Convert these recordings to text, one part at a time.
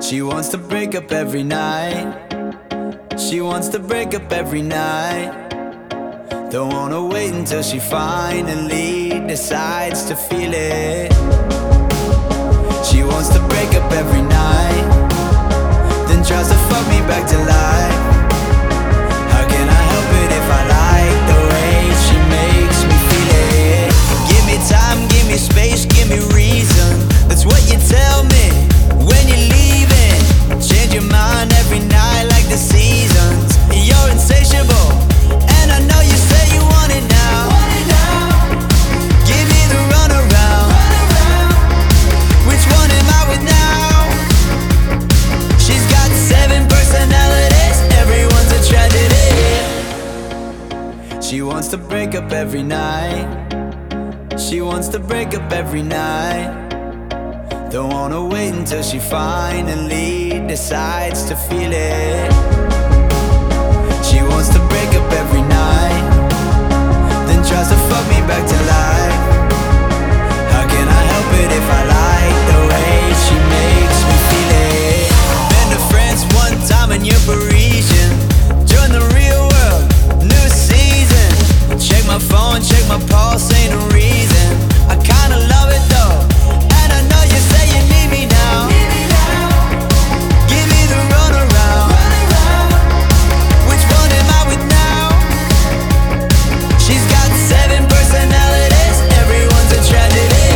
She wants to break up every night. She wants to break up every night. Don't wanna wait until she finally decides to feel it. She wants to break up every night, then tries to fuck me back to life. How can I help it if I like the way she makes me feel it? Give me time, give me space, give me reason. That's what you tell me when you're leaving. Change your mind every night like the seasons. You're insatiable, and I know you say you want it now. Give me the runaround. Which one am I with now? She's got 7 personalities, everyone's a tragedy. She wants to break up every night. She wants to break up every night. Don't wanna wait until she finally decides to feel it. She wants to break up every night, then tries to fuck me back to life. How can I help it if I like the way she makes me feel it? Been to France one time and you're Parisian. Join the real world, new season. Check my phone, check my pulse, ain't a reason. I kinda love it though, and I know you say you need me now. Give me the runaround. Which one am I with now? She's got 7 personalities, everyone's a tragedy.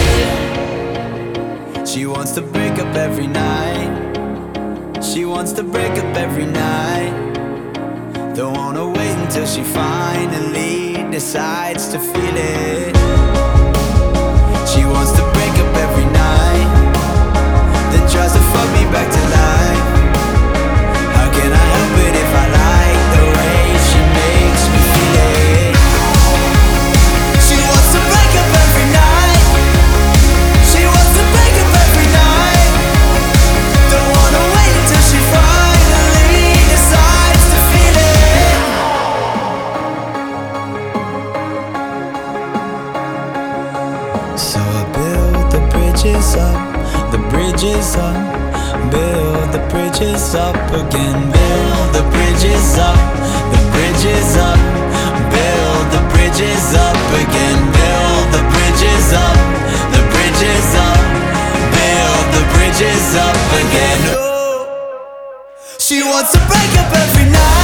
She wants to break up every night. She wants to break up every night. Don't wanna wait until she finally decides to feel it. She wants to break up every night, then tries to fuck me back to life. How can I help it if I like the way she makes me feel it? She wants to break up every night. She wants to break up every night. Don't wanna wait until she finally decides to feel it. So I build the bridges up, the bridges up. Build the bridges up again. Build the bridges up, the bridges up. Build the bridges up again. Build the bridges up, the bridges up. Build the bridges up again. She wants to break up every night.